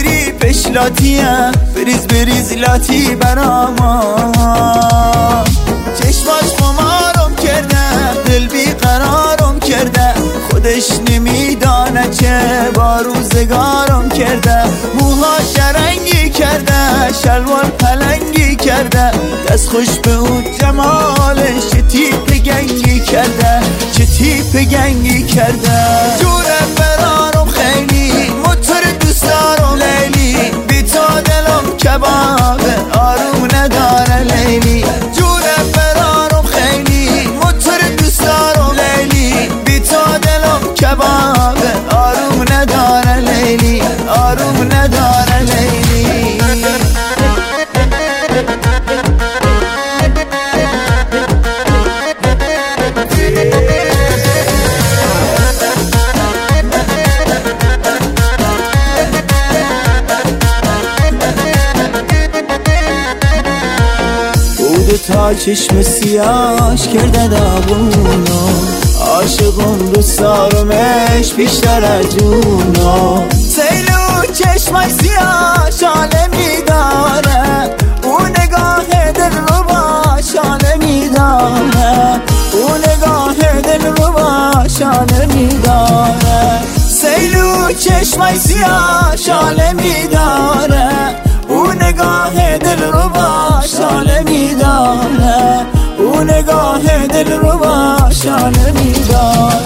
میری پشلاتیم بریز بریز لاتی براما چشماش قمارم کرده دل بیقرارم کرده خودش نمیدانه چه با روزگارم کرده موها شرنگی کرده شلوار پلنگی کرده دست خوش به اون جمالش چه تیپ گنگی کرده چه تیپ گنگی کرده جونم برارم خیلی موتور دوست دارم لیلی بی تو دلم کبابه آروم نداره لیلی جونم برارم خیلی موتور دوست دارم لیلی بی تو دلم کبابه آروم نداره لیلی آروم نداره لیلی تا چشم سیاش کرده داغونو عاشقم دوست دارمش بیشتر از جونو سیلو چشمش سیاش عالمی داره اون نگاه دل رو باش عالمی داره اون نگاه دل رو باش عالمی داره سیلو چشمش سیاش عالمی داره اون نگاه دل رو باش عالمی داره اون نگاه دل رو باش عالمی داره